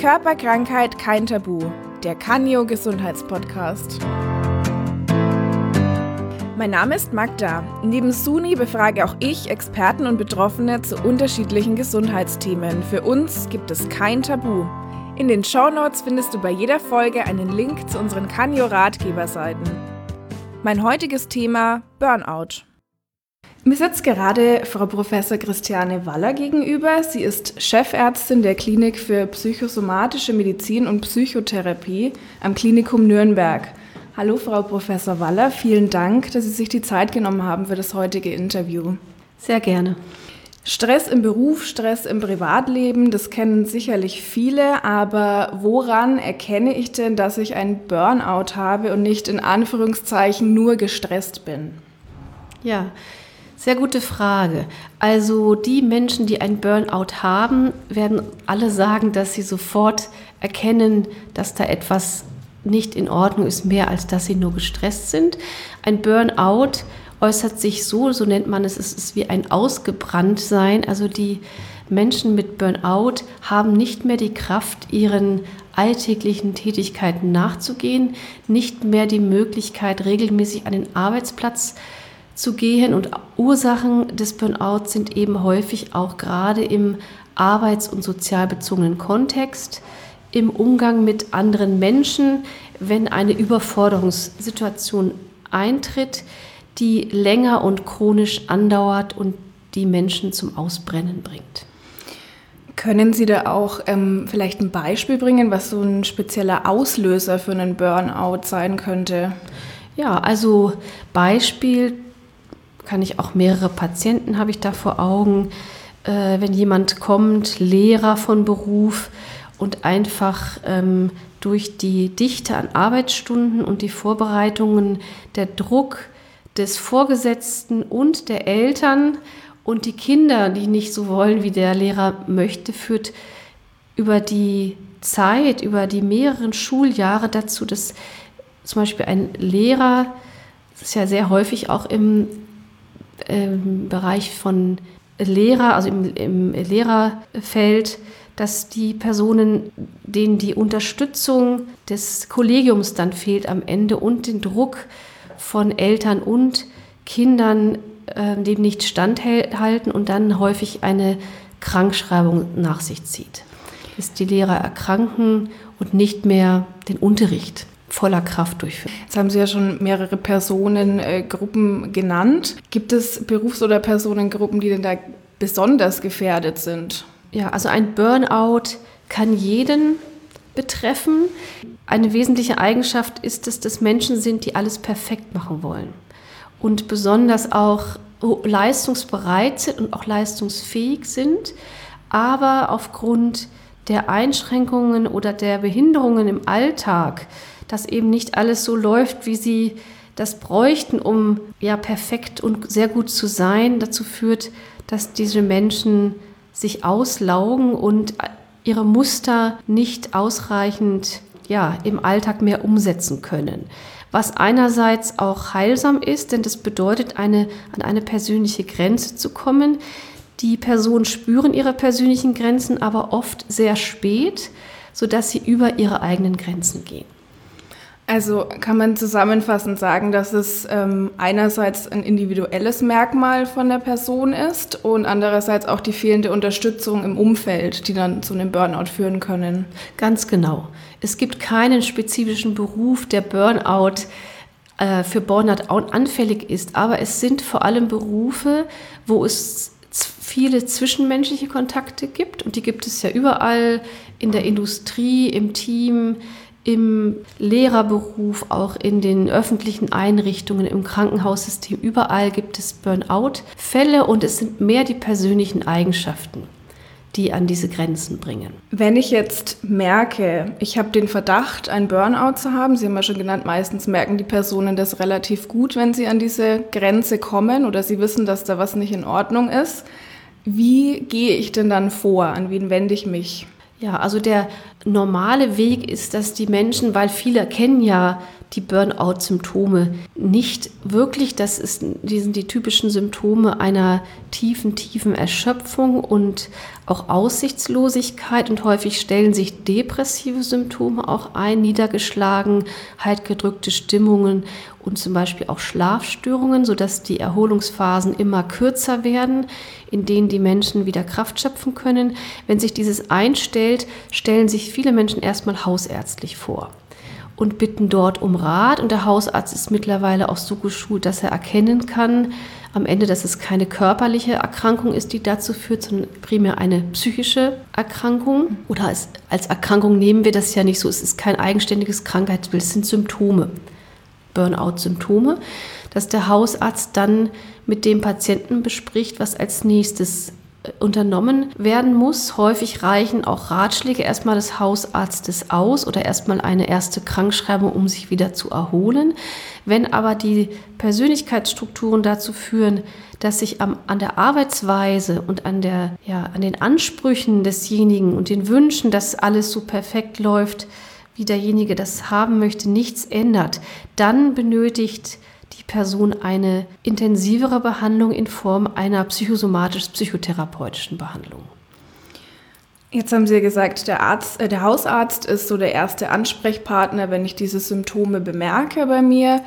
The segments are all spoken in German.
Körperkrankheit kein Tabu, der Canio Gesundheitspodcast. Mein Name ist Magda. Neben Suni befrage auch ich Experten und Betroffene zu unterschiedlichen Gesundheitsthemen. Für uns gibt es kein Tabu. In den Shownotes findest du bei jeder Folge einen Link zu unseren Canio-Ratgeberseiten. Mein heutiges Thema: Burnout. Mir sitzt gerade Frau Professor Christiane Waller gegenüber. Sie ist Chefärztin der Klinik für psychosomatische Medizin und Psychotherapie am Klinikum Nürnberg. Hallo Frau Professor Waller, vielen Dank, dass Sie sich die Zeit genommen haben für das heutige Interview. Sehr gerne. Stress im Beruf, Stress im Privatleben, das kennen sicherlich viele, aber woran erkenne ich denn, dass ich einen Burnout habe und nicht in Anführungszeichen nur gestresst bin? Ja, sehr gute Frage. Also die Menschen, die einen Burnout haben, werden alle sagen, dass sie sofort erkennen, dass da etwas nicht in Ordnung ist, mehr als dass sie nur gestresst sind. Ein Burnout äußert sich so nennt man es, es ist wie ein Ausgebranntsein. Also die Menschen mit Burnout haben nicht mehr die Kraft, ihren alltäglichen Tätigkeiten nachzugehen, nicht mehr die Möglichkeit, regelmäßig an den Arbeitsplatz zu gehen. Und Ursachen des Burnouts sind eben häufig auch gerade im arbeits- und sozial bezogenen Kontext, im Umgang mit anderen Menschen, wenn eine Überforderungssituation eintritt, die länger und chronisch andauert und die Menschen zum Ausbrennen bringt. Können Sie da auch vielleicht ein Beispiel bringen, was so ein spezieller Auslöser für einen Burnout sein könnte? Ja, also Beispiel kann ich auch mehrere Patienten habe ich da vor Augen. Wenn jemand kommt, Lehrer von Beruf und einfach durch die Dichte an Arbeitsstunden und die Vorbereitungen, der Druck des Vorgesetzten und der Eltern und die Kinder, die nicht so wollen, wie der Lehrer möchte, führt über die Zeit, über die mehreren Schuljahre dazu, dass zum Beispiel ein Lehrer, das ist ja sehr häufig auch im Bereich von Lehrer, also im Lehrerfeld, dass die Personen, denen die Unterstützung des Kollegiums dann fehlt am Ende und den Druck von Eltern und Kindern dem nicht standhalten und dann häufig eine Krankschreibung nach sich zieht. Dass die Lehrer erkranken und nicht mehr den Unterricht voller Kraft durchführen. Jetzt haben Sie ja schon mehrere Personengruppen genannt. Gibt es Berufs- oder Personengruppen, die denn da besonders gefährdet sind? Ja, also ein Burnout kann jeden betreffen. Eine wesentliche Eigenschaft ist es, dass Menschen sind, die alles perfekt machen wollen und besonders auch leistungsbereit sind und auch leistungsfähig sind, aber aufgrund der Einschränkungen oder der Behinderungen im Alltag, dass eben nicht alles so läuft, wie sie das bräuchten, um ja perfekt und sehr gut zu sein, dazu führt, dass diese Menschen sich auslaugen und ihre Muster nicht ausreichend im Alltag mehr umsetzen können. Was einerseits auch heilsam ist, denn das bedeutet, an eine persönliche Grenze zu kommen. Die Personen spüren ihre persönlichen Grenzen aber oft sehr spät, sodass sie über ihre eigenen Grenzen gehen. Also kann man zusammenfassend sagen, dass es einerseits ein individuelles Merkmal von der Person ist und andererseits auch die fehlende Unterstützung im Umfeld, die dann zu einem Burnout führen können. Ganz genau. Es gibt keinen spezifischen Beruf, der für Burnout anfällig ist, aber es sind vor allem Berufe, wo es viele zwischenmenschliche Kontakte gibt und die gibt es ja überall in der Industrie, im Team, im Lehrerberuf, auch in den öffentlichen Einrichtungen, im Krankenhaussystem, überall gibt es Burnout-Fälle und es sind mehr die persönlichen Eigenschaften, die an diese Grenzen bringen. Wenn ich jetzt merke, ich habe den Verdacht, einen Burnout zu haben, Sie haben ja schon genannt, meistens merken die Personen das relativ gut, wenn sie an diese Grenze kommen oder sie wissen, dass da was nicht in Ordnung ist. Wie gehe ich denn dann vor? An wen wende ich mich? Ja, also der normale Weg ist, dass die Menschen, weil viele kennen ja die Burnout-Symptome nicht wirklich, die sind die typischen Symptome einer tiefen Erschöpfung und auch Aussichtslosigkeit, und häufig stellen sich depressive Symptome auch ein, Niedergeschlagenheit, gedrückte Stimmungen und zum Beispiel auch Schlafstörungen, sodass die Erholungsphasen immer kürzer werden, in denen die Menschen wieder Kraft schöpfen können. Wenn sich dieses einstellt, stellen sich viele Menschen erstmal hausärztlich vor und bitten dort um Rat. Und der Hausarzt ist mittlerweile auch so geschult, dass er erkennen kann am Ende, dass es keine körperliche Erkrankung ist, die dazu führt, sondern primär eine psychische Erkrankung. Oder als Erkrankung nehmen wir das ja nicht so. Es ist kein eigenständiges Krankheitsbild, es sind Symptome, Burnout-Symptome, dass der Hausarzt dann mit dem Patienten bespricht, was als nächstes unternommen werden muss. Häufig reichen auch Ratschläge erstmal des Hausarztes aus oder erstmal eine erste Krankschreibung, um sich wieder zu erholen. Wenn aber die Persönlichkeitsstrukturen dazu führen, dass sich an der Arbeitsweise und an den Ansprüchen desjenigen und den Wünschen, dass alles so perfekt läuft, wie derjenige das haben möchte, nichts ändert, dann benötigt die Person eine intensivere Behandlung in Form einer psychosomatisch-psychotherapeutischen Behandlung. Jetzt haben Sie ja gesagt, der Hausarzt ist so der erste Ansprechpartner, wenn ich diese Symptome bemerke bei mir,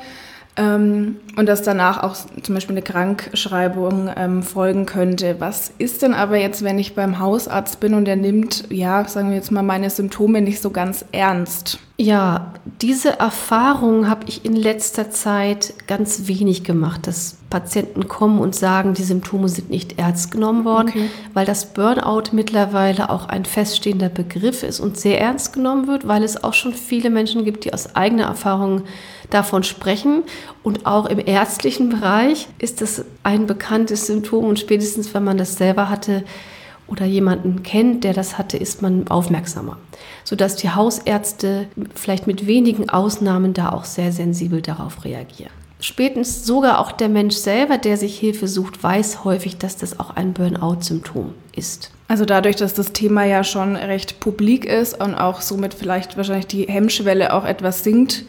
und dass danach auch zum Beispiel eine Krankschreibung folgen könnte. Was ist denn aber jetzt, wenn ich beim Hausarzt bin und der nimmt, sagen wir jetzt mal, meine Symptome nicht so ganz ernst? Ja, diese Erfahrung habe ich in letzter Zeit ganz wenig gemacht, dass Patienten kommen und sagen, die Symptome sind nicht ernst genommen worden, weil das Burnout mittlerweile auch ein feststehender Begriff ist und sehr ernst genommen wird, weil es auch schon viele Menschen gibt, die aus eigener Erfahrung davon sprechen. Und auch im ärztlichen Bereich ist das ein bekanntes Symptom, und spätestens, wenn man das selber hatte oder jemanden kennt, der das hatte, ist man aufmerksamer, sodass die Hausärzte vielleicht mit wenigen Ausnahmen da auch sehr sensibel darauf reagieren. Spätestens sogar auch der Mensch selber, der sich Hilfe sucht, weiß häufig, dass das auch ein Burnout-Symptom ist. Also dadurch, dass das Thema ja schon recht publik ist und auch somit vielleicht wahrscheinlich die Hemmschwelle auch etwas sinkt,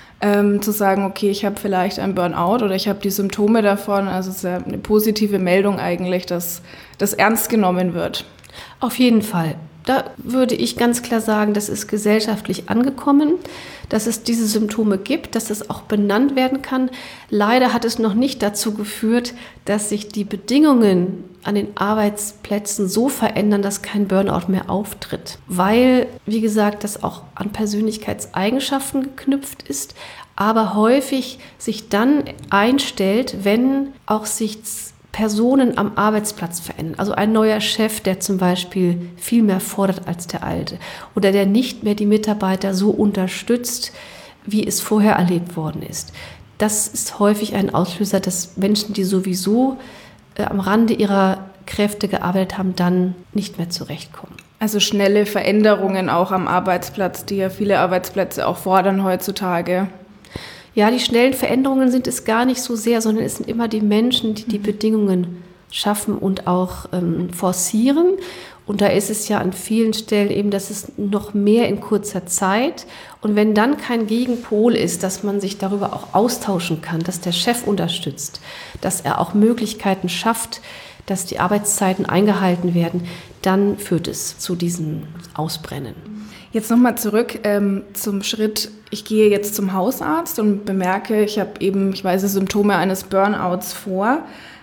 zu sagen, okay, ich habe vielleicht ein Burnout oder ich habe die Symptome davon. Also es ist ja eine positive Meldung eigentlich, dass das ernst genommen wird. Auf jeden Fall. Da würde ich ganz klar sagen, das ist gesellschaftlich angekommen, dass es diese Symptome gibt, dass das auch benannt werden kann. Leider hat es noch nicht dazu geführt, dass sich die Bedingungen an den Arbeitsplätzen so verändern, dass kein Burnout mehr auftritt. Weil, wie gesagt, das auch an Persönlichkeitseigenschaften geknüpft ist, aber häufig sich dann einstellt, wenn auch sich Personen am Arbeitsplatz verändern. Also ein neuer Chef, der zum Beispiel viel mehr fordert als der alte oder der nicht mehr die Mitarbeiter so unterstützt, wie es vorher erlebt worden ist. Das ist häufig ein Auslöser, dass Menschen, die sowieso am Rande ihrer Kräfte gearbeitet haben, dann nicht mehr zurechtkommen. Also schnelle Veränderungen auch am Arbeitsplatz, die ja viele Arbeitsplätze auch fordern heutzutage. Ja, die schnellen Veränderungen sind es gar nicht so sehr, sondern es sind immer die Menschen, die die Bedingungen schaffen und auch forcieren. Und da ist es ja an vielen Stellen eben, dass es noch mehr in kurzer Zeit. Und wenn dann kein Gegenpol ist, dass man sich darüber auch austauschen kann, dass der Chef unterstützt, dass er auch Möglichkeiten schafft, dass die Arbeitszeiten eingehalten werden, dann führt es zu diesem Ausbrennen. Jetzt nochmal zurück zum Schritt, ich gehe jetzt zum Hausarzt und bemerke, ich weise Symptome eines Burnouts vor.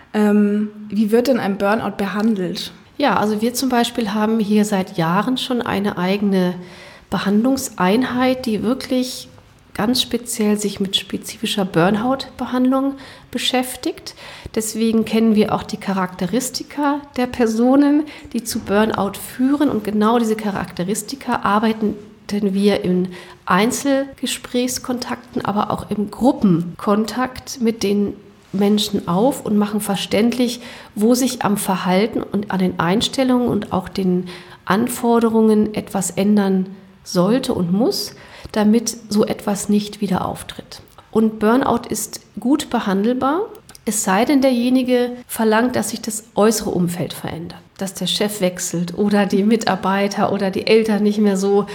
Wie wird denn ein Burnout behandelt? Ja, also wir zum Beispiel haben hier seit Jahren schon eine eigene Behandlungseinheit, die wirklich ganz speziell sich mit spezifischer Burnout-Behandlung beschäftigt. Deswegen kennen wir auch die Charakteristika der Personen, die zu Burnout führen. Und genau diese Charakteristika arbeiten wir in Einzelgesprächskontakten, aber auch im Gruppenkontakt mit den Menschen auf und machen verständlich, wo sich am Verhalten und an den Einstellungen und auch den Anforderungen etwas ändern sollte und muss, damit so etwas nicht wieder auftritt. Und Burnout ist gut behandelbar, es sei denn, derjenige verlangt, dass sich das äußere Umfeld verändert, dass der Chef wechselt oder die Mitarbeiter oder die Eltern nicht mehr so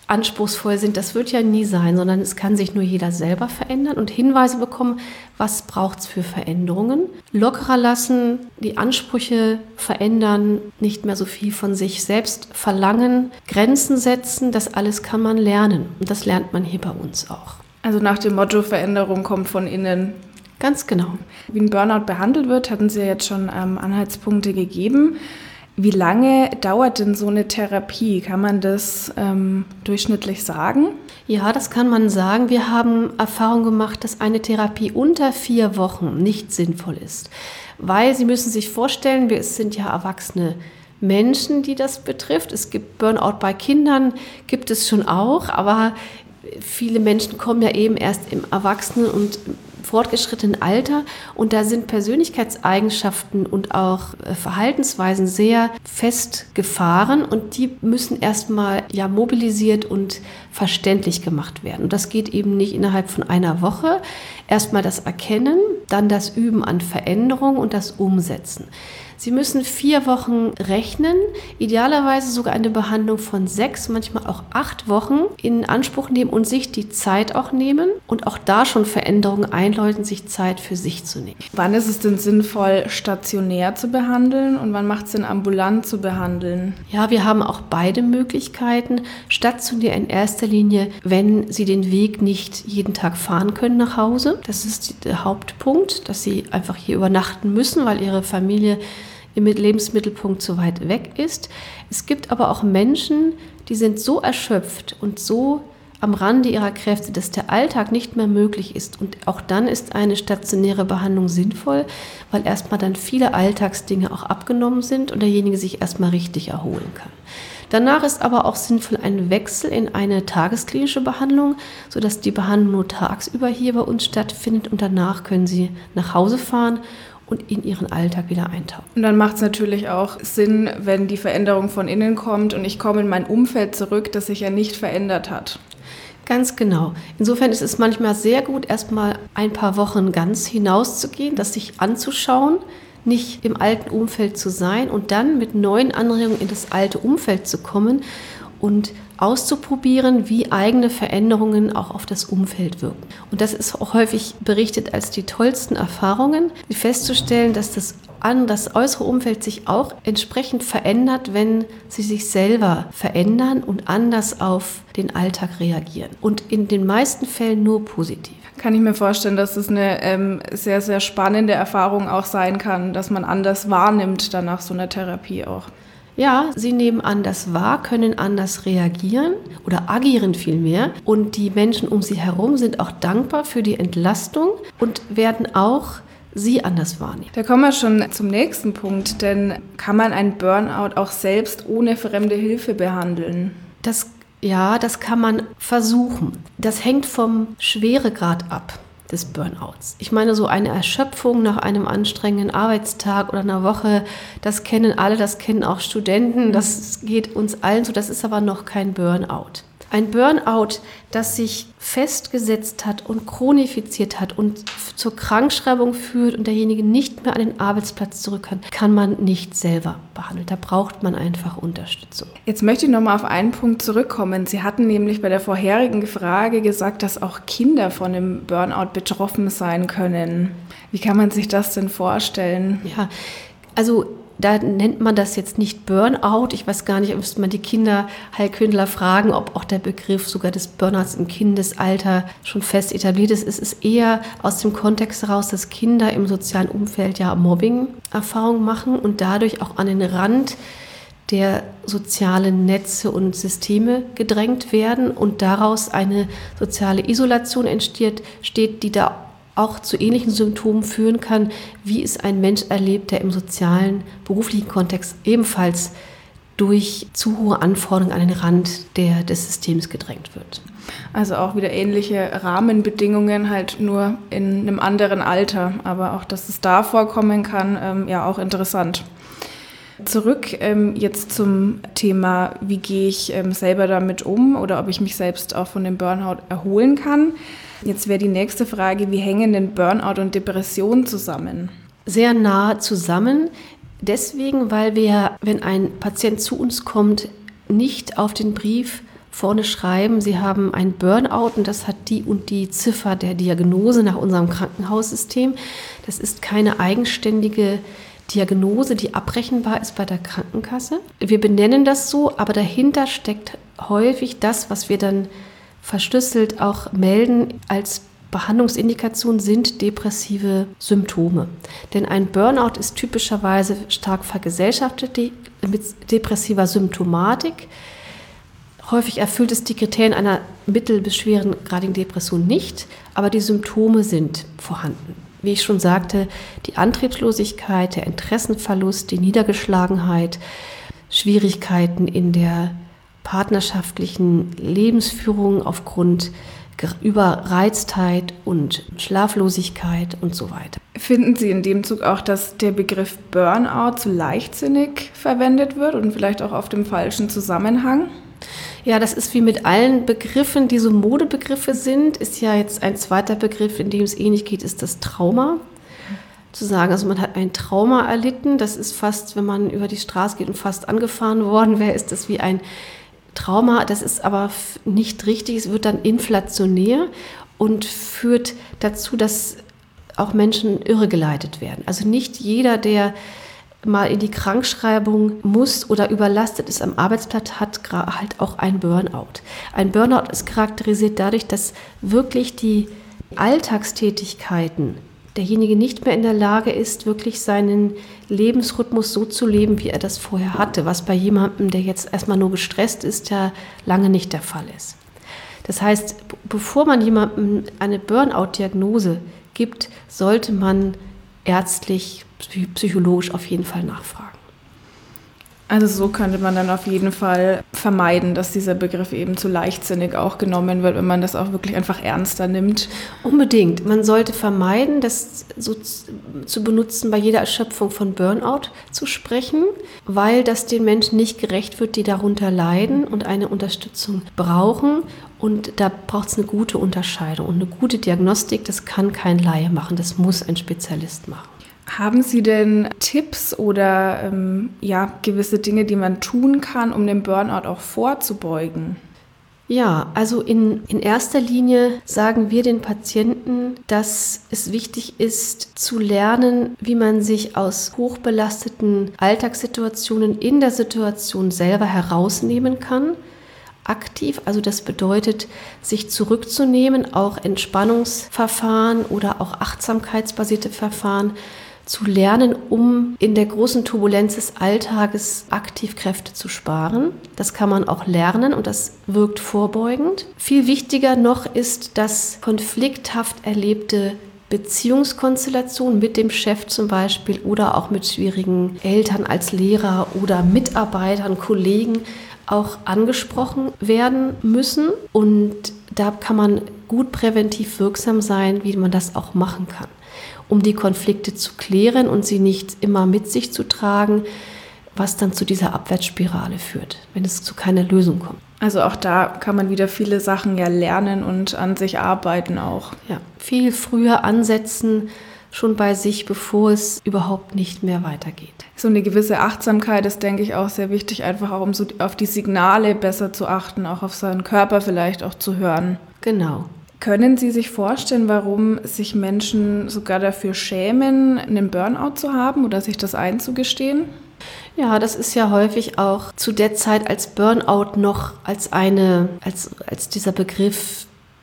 anspruchsvoll sind, das wird ja nie sein, sondern es kann sich nur jeder selber verändern und Hinweise bekommen, was braucht es für Veränderungen. Lockerer lassen, die Ansprüche verändern, nicht mehr so viel von sich selbst verlangen, Grenzen setzen, das alles kann man lernen und das lernt man hier bei uns auch. Also nach dem Motto, Veränderung kommt von innen. Ganz genau. Wie ein Burnout behandelt wird, hatten Sie ja jetzt schon Anhaltspunkte gegeben. Wie lange dauert denn so eine Therapie? Kann man das durchschnittlich sagen? Ja, das kann man sagen. Wir haben Erfahrung gemacht, dass eine Therapie unter 4 Wochen nicht sinnvoll ist. Weil Sie müssen sich vorstellen, es sind ja erwachsene Menschen, die das betrifft. Es gibt Burnout bei Kindern, gibt es schon auch, aber viele Menschen kommen ja eben erst im Erwachsenen- und fortgeschrittenen Alter und da sind Persönlichkeitseigenschaften und auch Verhaltensweisen sehr festgefahren und die müssen erstmal ja mobilisiert und verständlich gemacht werden. Und das geht eben nicht innerhalb von einer Woche. Erstmal das Erkennen, dann das Üben an Veränderung und das Umsetzen. Sie müssen 4 Wochen rechnen, idealerweise sogar eine Behandlung von 6, manchmal auch 8 Wochen in Anspruch nehmen und sich die Zeit auch nehmen und auch da schon Veränderungen einläuten, sich Zeit für sich zu nehmen. Wann ist es denn sinnvoll, stationär zu behandeln und wann macht es Sinn, ambulant zu behandeln? Ja, wir haben auch beide Möglichkeiten. Stationär in erster Linie, wenn Sie den Weg nicht jeden Tag fahren können nach Hause. Das ist der Hauptpunkt, dass Sie einfach hier übernachten müssen, weil Ihre Familie im Lebensmittelpunkt zu weit weg ist. Es gibt aber auch Menschen, die sind so erschöpft und so am Rande ihrer Kräfte, dass der Alltag nicht mehr möglich ist. Und auch dann ist eine stationäre Behandlung sinnvoll, weil erstmal dann viele Alltagsdinge auch abgenommen sind und derjenige sich erstmal richtig erholen kann. Danach ist aber auch sinnvoll ein Wechsel in eine tagesklinische Behandlung, sodass die Behandlung nur tagsüber hier bei uns stattfindet und danach können Sie nach Hause fahren und in ihren Alltag wieder eintauchen. Und dann macht es natürlich auch Sinn, wenn die Veränderung von innen kommt und ich komme in mein Umfeld zurück, das sich ja nicht verändert hat. Ganz genau. Insofern ist es manchmal sehr gut, erstmal ein paar Wochen ganz hinauszugehen, das sich anzuschauen, nicht im alten Umfeld zu sein und dann mit neuen Anregungen in das alte Umfeld zu kommen und auszuprobieren, wie eigene Veränderungen auch auf das Umfeld wirken. Und das ist auch häufig berichtet als die tollsten Erfahrungen, festzustellen, dass das äußere Umfeld sich auch entsprechend verändert, wenn sie sich selber verändern und anders auf den Alltag reagieren. Und in den meisten Fällen nur positiv. Kann ich mir vorstellen, dass das eine sehr, sehr spannende Erfahrung auch sein kann, dass man anders wahrnimmt dann nach so einer Therapie auch. Ja, sie nehmen anders wahr, können anders reagieren oder agieren vielmehr. Und die Menschen um sie herum sind auch dankbar für die Entlastung und werden auch sie anders wahrnehmen. Da kommen wir schon zum nächsten Punkt, denn kann man einen Burnout auch selbst ohne fremde Hilfe behandeln? Das kann man versuchen. Das hängt vom Schweregrad ab des Burnouts. Ich meine, so eine Erschöpfung nach einem anstrengenden Arbeitstag oder einer Woche, das kennen alle, das kennen auch Studenten, das geht uns allen so, das ist aber noch kein Burnout. Ein Burnout, das sich festgesetzt hat und chronifiziert hat und zur Krankschreibung führt und derjenige nicht mehr an den Arbeitsplatz zurück kann man nicht selber behandeln. Da braucht man einfach Unterstützung. Jetzt möchte ich nochmal auf einen Punkt zurückkommen. Sie hatten nämlich bei der vorherigen Frage gesagt, dass auch Kinder von einem Burnout betroffen sein können. Wie kann man sich das denn vorstellen? Ja, also da nennt man das jetzt nicht Burnout. Ich weiß gar nicht, müsste man die Kinderheilkundler fragen, ob auch der Begriff sogar des Burnouts im Kindesalter schon fest etabliert ist. Es ist eher aus dem Kontext heraus, dass Kinder im sozialen Umfeld ja Mobbing-Erfahrungen machen und dadurch auch an den Rand der sozialen Netze und Systeme gedrängt werden und daraus eine soziale Isolation entsteht, die da auch zu ähnlichen Symptomen führen kann, wie es ein Mensch erlebt, der im sozialen, beruflichen Kontext ebenfalls durch zu hohe Anforderungen an den Rand des Systems gedrängt wird. Also auch wieder ähnliche Rahmenbedingungen, halt nur in einem anderen Alter. Aber auch, dass es da vorkommen kann, ja auch interessant. Zurück jetzt zum Thema, wie gehe ich selber damit um oder ob ich mich selbst auch von dem Burnout erholen kann. Jetzt wäre die nächste Frage, wie hängen denn Burnout und Depression zusammen? Sehr nah zusammen. Deswegen, weil wir, wenn ein Patient zu uns kommt, nicht auf den Brief vorne schreiben, sie haben ein Burnout und das hat die und die Ziffer der Diagnose nach unserem Krankenhaussystem. Das ist keine eigenständige Diagnose, die abrechenbar ist bei der Krankenkasse. Wir benennen das so, aber dahinter steckt häufig das, was wir dann verschlüsselt auch melden als Behandlungsindikation sind depressive Symptome. Denn ein Burnout ist typischerweise stark vergesellschaftet mit depressiver Symptomatik. Häufig erfüllt es die Kriterien einer mittel- bis schwerengradigen Depression nicht, aber die Symptome sind vorhanden. Wie ich schon sagte, die Antriebslosigkeit, der Interessenverlust, die Niedergeschlagenheit, Schwierigkeiten in der partnerschaftlichen Lebensführung aufgrund Überreiztheit und Schlaflosigkeit und so weiter. Finden Sie in dem Zug auch, dass der Begriff Burnout zu leichtsinnig verwendet wird und vielleicht auch auf dem falschen Zusammenhang? Ja, das ist wie mit allen Begriffen, die so Modebegriffe sind, ist ja jetzt ein zweiter Begriff, in dem es ähnlich geht, ist das Trauma. Zu sagen, also man hat ein Trauma erlitten, das ist fast, wenn man über die Straße geht und fast angefahren worden wäre, ist das wie ein Trauma, das ist aber nicht richtig, es wird dann inflationär und führt dazu, dass auch Menschen irregeleitet werden. Also nicht jeder, der mal in die Krankschreibung muss oder überlastet ist am Arbeitsplatz, hat halt auch ein Burnout. Ein Burnout ist charakterisiert dadurch, dass wirklich die Alltagstätigkeiten derjenige nicht mehr in der Lage ist, wirklich seinen Lebensrhythmus so zu leben, wie er das vorher hatte, was bei jemandem, der jetzt erstmal nur gestresst ist, ja lange nicht der Fall ist. Das heißt, bevor man jemandem eine Burnout-Diagnose gibt, sollte man ärztlich, psychologisch auf jeden Fall nachfragen. Also so könnte man dann auf jeden Fall vermeiden, dass dieser Begriff eben zu leichtsinnig auch genommen wird, wenn man das auch wirklich einfach ernster nimmt. Unbedingt. Man sollte vermeiden, das so zu benutzen, bei jeder Erschöpfung von Burnout zu sprechen, weil das den Menschen nicht gerecht wird, die darunter leiden und eine Unterstützung brauchen. Und da braucht es eine gute Unterscheidung und eine gute Diagnostik. Das kann kein Laie machen, das muss ein Spezialist machen. Haben Sie denn Tipps oder gewisse Dinge, die man tun kann, um dem Burnout auch vorzubeugen? Ja, also in erster Linie sagen wir den Patienten, dass es wichtig ist, zu lernen, wie man sich aus hochbelasteten Alltagssituationen in der Situation selber herausnehmen kann. Aktiv, also das bedeutet, sich zurückzunehmen, auch Entspannungsverfahren oder auch achtsamkeitsbasierte Verfahren zu lernen, um in der großen Turbulenz des Alltages aktiv Kräfte zu sparen. Das kann man auch lernen und das wirkt vorbeugend. Viel wichtiger noch ist, dass konflikthaft erlebte Beziehungskonstellation mit dem Chef zum Beispiel oder auch mit schwierigen Eltern als Lehrer oder Mitarbeitern, Kollegen auch angesprochen werden müssen. Und da kann man gut präventiv wirksam sein, wie man das auch machen kann, um die Konflikte zu klären und sie nicht immer mit sich zu tragen, was dann zu dieser Abwärtsspirale führt, wenn es zu keiner Lösung kommt. Also auch da kann man wieder viele Sachen ja lernen und an sich arbeiten auch. Ja, viel früher ansetzen, schon bei sich, bevor es überhaupt nicht mehr weitergeht. So eine gewisse Achtsamkeit ist, denke ich, auch sehr wichtig, einfach auch um so auf die Signale besser zu achten, auch auf seinen Körper vielleicht auch zu hören. Genau. Können Sie sich vorstellen, warum sich Menschen sogar dafür schämen, einen Burnout zu haben oder sich das einzugestehen? Ja, das ist ja häufig auch zu der Zeit, als Burnout noch als dieser Begriff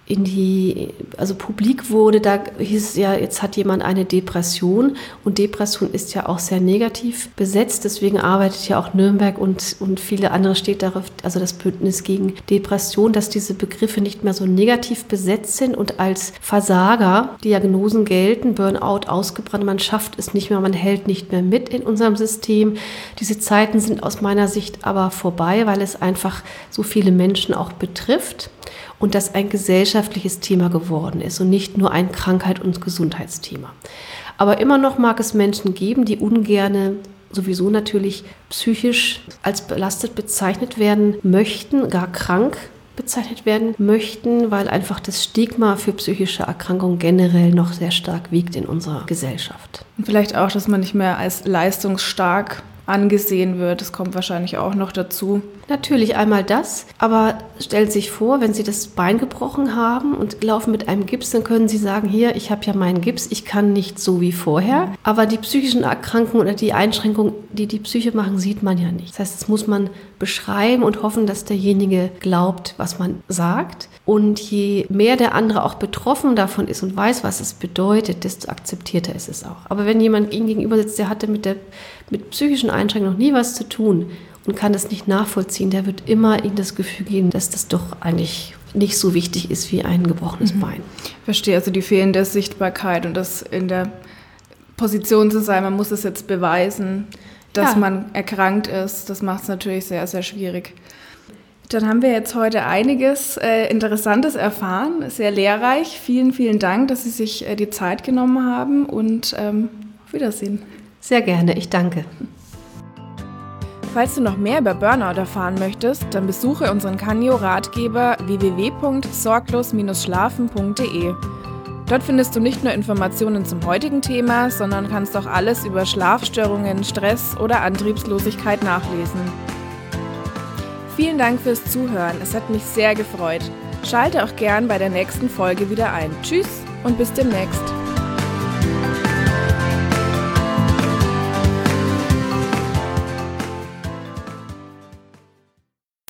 publik wurde, da hieß es ja, jetzt hat jemand eine Depression und Depression ist ja auch sehr negativ besetzt, deswegen arbeitet ja auch Nürnberg und viele andere Städte darauf, also das Bündnis gegen Depression, dass diese Begriffe nicht mehr so negativ besetzt sind und als Versager Diagnosen gelten, Burnout, ausgebrannt, man schafft es nicht mehr, man hält nicht mehr mit in unserem System. Diese Zeiten sind aus meiner Sicht aber vorbei, weil es einfach so viele Menschen auch betrifft. Und das ein gesellschaftliches Thema geworden ist und nicht nur ein Krankheit- und Gesundheitsthema. Aber immer noch mag es Menschen geben, die ungerne, sowieso natürlich psychisch als belastet bezeichnet werden möchten, gar krank bezeichnet werden möchten, weil einfach das Stigma für psychische Erkrankungen generell noch sehr stark wiegt in unserer Gesellschaft. Und vielleicht auch, dass man nicht mehr als leistungsstark angesehen wird. Das kommt wahrscheinlich auch noch dazu. Natürlich einmal das, aber stellen Sie sich vor, wenn Sie das Bein gebrochen haben und laufen mit einem Gips, dann können Sie sagen, hier, ich habe ja meinen Gips, ich kann nicht so wie vorher. Aber die psychischen Erkrankungen oder die Einschränkungen, die die Psyche machen, sieht man ja nicht. Das heißt, das muss man beschreiben und hoffen, dass derjenige glaubt, was man sagt. Und je mehr der andere auch betroffen davon ist und weiß, was es bedeutet, desto akzeptierter ist es auch. Aber wenn jemand ihm gegenüber sitzt, der hatte mit psychischen Einschränkungen noch nie was zu tun und kann das nicht nachvollziehen, der wird immer ihm das Gefühl geben, dass das doch eigentlich nicht so wichtig ist wie ein gebrochenes Bein. Verstehe, also die fehlende Sichtbarkeit und das in der Position zu sein, man muss es jetzt beweisen, dass man erkrankt ist, das macht es natürlich sehr, sehr schwierig. Dann haben wir jetzt heute einiges Interessantes erfahren, sehr lehrreich. Vielen, vielen Dank, dass Sie sich die Zeit genommen haben und auf Wiedersehen. Sehr gerne, ich danke. Falls du noch mehr über Burnout erfahren möchtest, dann besuche unseren Canio-Ratgeber www.sorglos-schlafen.de. Dort findest du nicht nur Informationen zum heutigen Thema, sondern kannst auch alles über Schlafstörungen, Stress oder Antriebslosigkeit nachlesen. Vielen Dank fürs Zuhören, es hat mich sehr gefreut. Schalte auch gern bei der nächsten Folge wieder ein. Tschüss und bis demnächst.